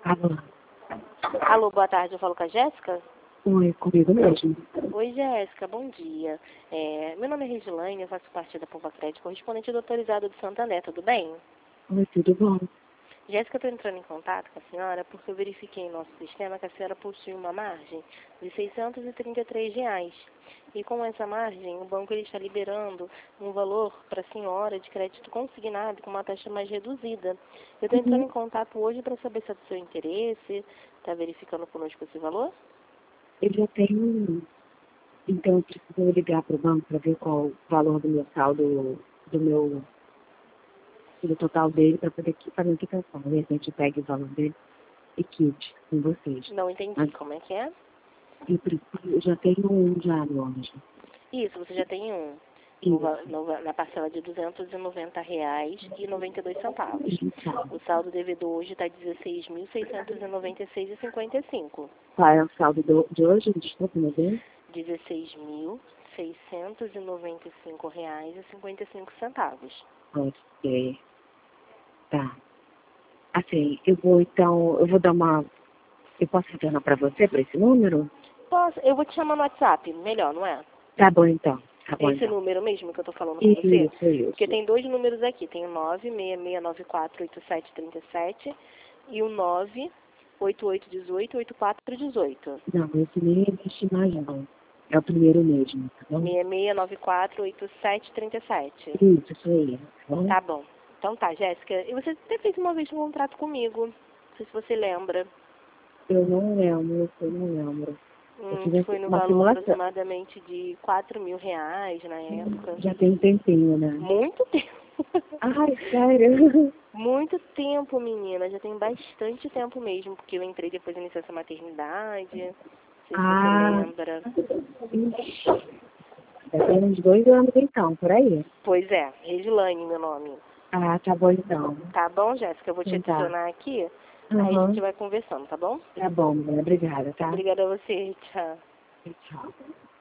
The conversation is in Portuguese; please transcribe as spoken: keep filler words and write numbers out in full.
Alô? Alô, boa tarde, eu falo com a Jéssica? Oi, comigo mesmo. Oi, Jéssica, bom dia. É, meu nome é Regilaine, eu faço parte da Pova Crédito, correspondente do autorizado de Santander, tudo bem? Oi, tudo bom? Jéssica, eu estou entrando em contato com a senhora porque eu verifiquei em nosso sistema que a senhora possui uma margem de seiscentos e trinta e três reais. E com essa margem, o banco ele está liberando um valor para a senhora de crédito consignado com uma taxa mais reduzida. Eu estou entrando Uhum. em contato hoje para saber se é do seu interesse, está verificando conosco esse valor? Eu já tenho. Então, eu preciso ligar para o banco para ver qual o valor do meu saldo, do meu. do total dele, para poder aqui fazer a quitação. De repente, eu pego o valor dele e quite com vocês. Não entendi, Mas, como é que é? em princípio, eu já tenho um já longe. Isso, você já tem um no va- Isso. no va- na parcela de duzentos e noventa reais e noventa e dois centavos. Então, O saldo devido hoje está dezesseis mil seiscentos e noventa e seis reais e cinquenta e cinco. qual é o saldo do, de hoje? Desculpa, meu Deus. dezesseis mil seiscentos e noventa e cinco reais e cinquenta e cinco centavos. Ok. Tá. Assim, eu vou então. Eu vou dar uma. Eu posso retornar para você, para esse número? Posso, eu vou te chamar no WhatsApp, melhor, não é? Tá bom, então. Tá bom, Esse então. número mesmo que eu tô falando com você? Isso, isso. Porque tem dois números aqui, tem o nove seis seis nove quatro oito sete três sete e o nove oito oito um oito oito quatro um oito. Não, esse nem existe mais, não. É o primeiro mesmo, tá bom? seis seis nove quatro oito sete três sete. Isso, isso aí, tá bom? Tá bom. Então tá, Jéssica. E você até fez uma vez um contrato comigo. Não sei se você lembra. Eu não lembro, eu não lembro. Eu Hum, que fiz foi no uma valor simulação. aproximadamente de quatro mil reais na época. Já tem um tempinho, né? Muito tempo. Ai, sério? Muito tempo, menina. Já tem bastante tempo mesmo, porque eu entrei depois em licença maternidade. Não sei se você Ah, lembra. ixi. Já tem uns dois anos então, por aí. Pois é, Regilaine, meu nome. Ah, tá bom então. Tá bom, Jéssica? Eu vou te Então tá. adicionar aqui. Aí a Uhum. gente vai conversando, tá bom? Tá bom, menina. Obrigada, tá? Obrigada a você. Tchau. Tchau.